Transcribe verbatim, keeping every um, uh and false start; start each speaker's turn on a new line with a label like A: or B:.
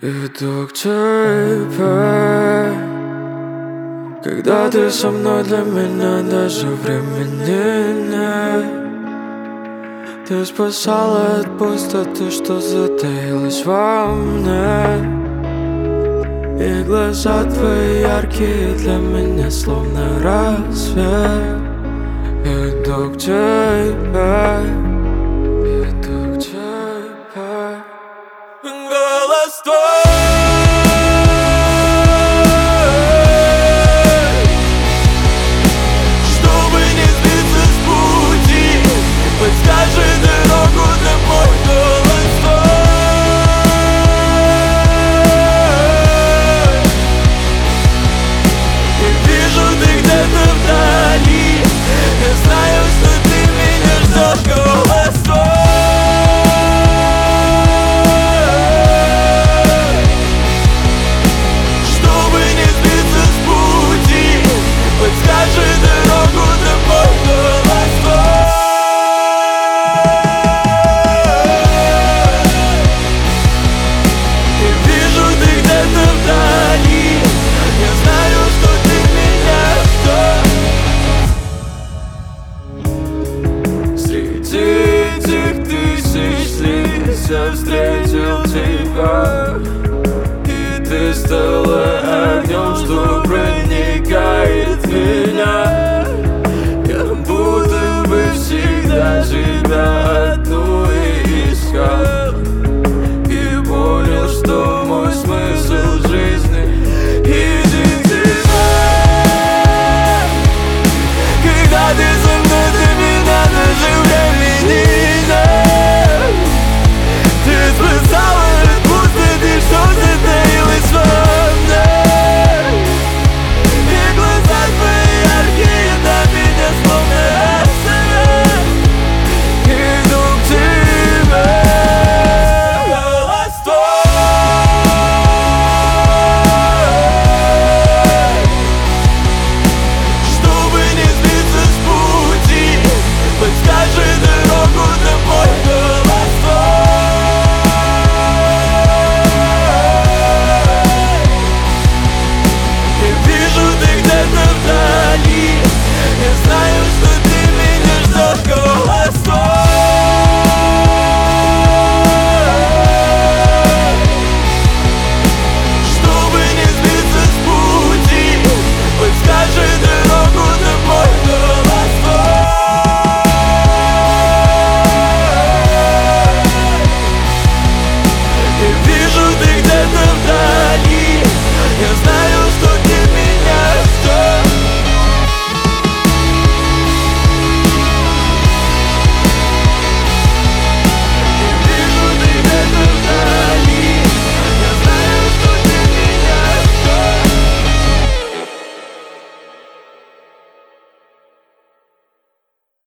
A: Иду к тебе, когда ты со мной, для меня даже времени нет. Ты спасала от пустоты, что затаилась во мне. И глаза твои яркие для меня, словно рассвет. Иду к тебе, иду к тебе. Голос твой, чтобы не сбиться с пути, подскажи дорогу домой. Голос твой, я вижу, ты где-то вдали, я знаю, что ты меня ждешь. Голос твой, подскажи дорогу домой. Голос твой, я вижу, ты где-то вдали, я знаю, что ты меня ждешь. Среди этих тысяч лиц я встретил тебя, и ты стал